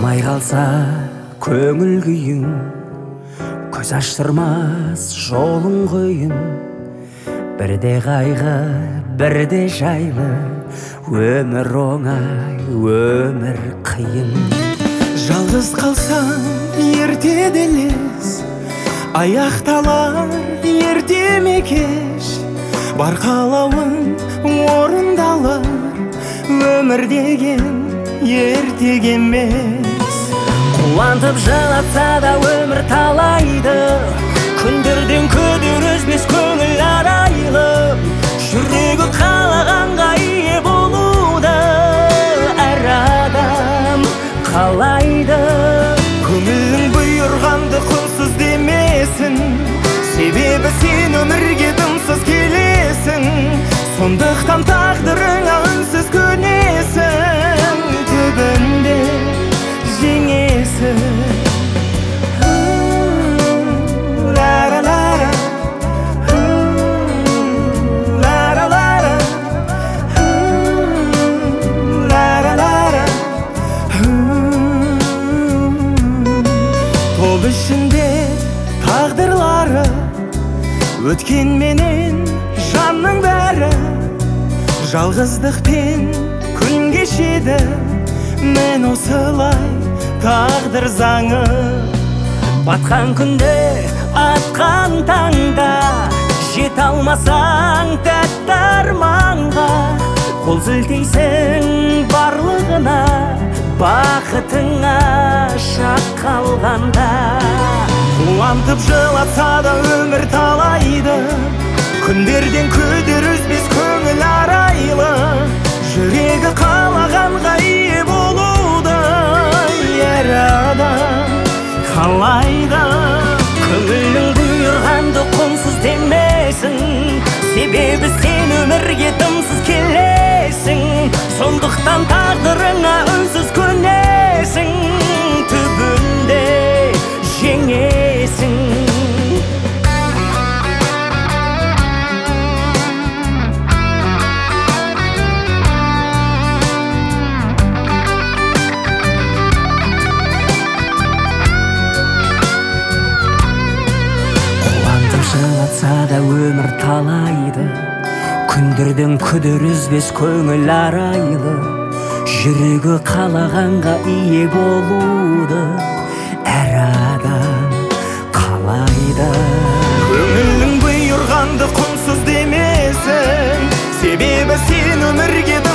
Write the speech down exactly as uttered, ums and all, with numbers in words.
болмай қалса көңіл күйің, көз аштырмас жолың қиын. Бірде қайғы, бірде жайлы, өмір оңай, өмір қиын. Жалғыз қалсаң ертеде лез, аяқталар ерте ме кеш. Бар қалауың орындалар, өмір деген ертеге емес. Қуантып жылатса да өмір талайды, күндерден күдер үзбес көңіл арайлы. Жүрегі қалағанға ие болуды әр адам қалайды. Көңілің бұйырғанды құнсыз демесін, себебі сен өмірге дымсыз келесің. Сондықтан тағдырыңа үнсіз көнесің, түбінде жеңесің. Тол ішінде тағдырлары, өткен менен жанның бәрі. Жалғыздықпен күн кешеді, мен осылай тағдыр заңы. Батқан күнде, атқан таңда, жете алмасаң тәтті арманға. Қол сілтейсің барлығына, бақытыңа шақ қалғанда. Қуантып жылатса да өмір талайды, күндерден күдер үзбес көңіл арайлы. Жүрегі қалағанға ие болуды әр адам қалайды. Көңілің бұйырғанды құнсыз демесін, себебі сен өмірге дымсыз келесің. Сондықтан тағдырыңа үнсіз көнесің, түбінде жеңесің. Жылатса да өмір талайды, күндерден күдер үзбес көңіл арайлы. Жүрегі қалағанға ие болуды әр адам қалайды. Көңілің бұйырғанды құнсыз демесін, себебі сен өмірге